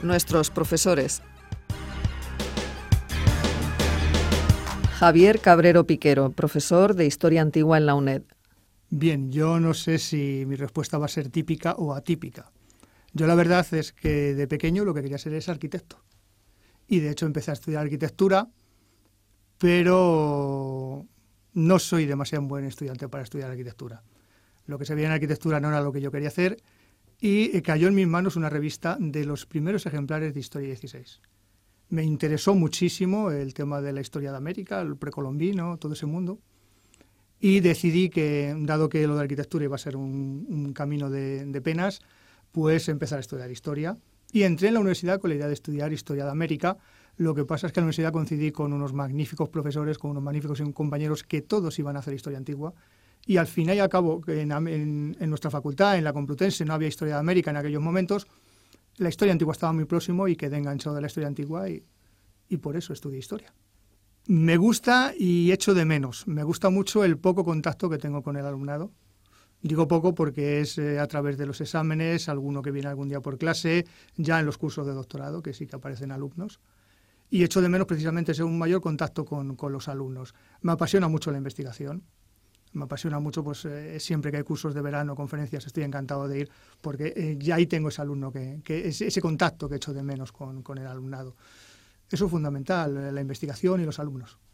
nuestros profesores. Javier Cabrero Piquero, profesor de Historia Antigua en la UNED. Bien, yo no sé si mi respuesta va a ser típica o atípica. Yo la verdad es que de pequeño lo que quería ser es arquitecto. Y de hecho empecé a estudiar arquitectura, pero no soy demasiado buen estudiante para estudiar arquitectura. Lo que se veía en arquitectura no era lo que yo quería hacer y cayó en mis manos una revista de los primeros ejemplares de Historia 16. Me interesó muchísimo el tema de la historia de América, el precolombino, todo ese mundo. Y decidí que, dado que lo de arquitectura iba a ser un camino de penas, pues empezar a estudiar historia. Y entré en la universidad con la idea de estudiar historia de América. Lo que pasa es que en la universidad coincidí con unos magníficos profesores, con unos magníficos compañeros que todos iban a hacer historia antigua. Y al final y al cabo, en nuestra facultad, en la Complutense, no había historia de América en aquellos momentos. La historia antigua estaba muy próximo y quedé enganchado de la historia antigua y por eso estudié historia. Me gusta y echo de menos. Me gusta mucho el poco contacto que tengo con el alumnado. Digo poco porque es a través de los exámenes, alguno que viene algún día por clase, ya en los cursos de doctorado, que sí que aparecen alumnos. Y echo de menos precisamente ese un mayor contacto con los alumnos. Me apasiona mucho la investigación. Me apasiona mucho, pues siempre que hay cursos de verano, conferencias, estoy encantado de ir, porque ya ahí tengo ese alumno, ese contacto que echo de menos con el alumnado. Eso es fundamental, la investigación y los alumnos.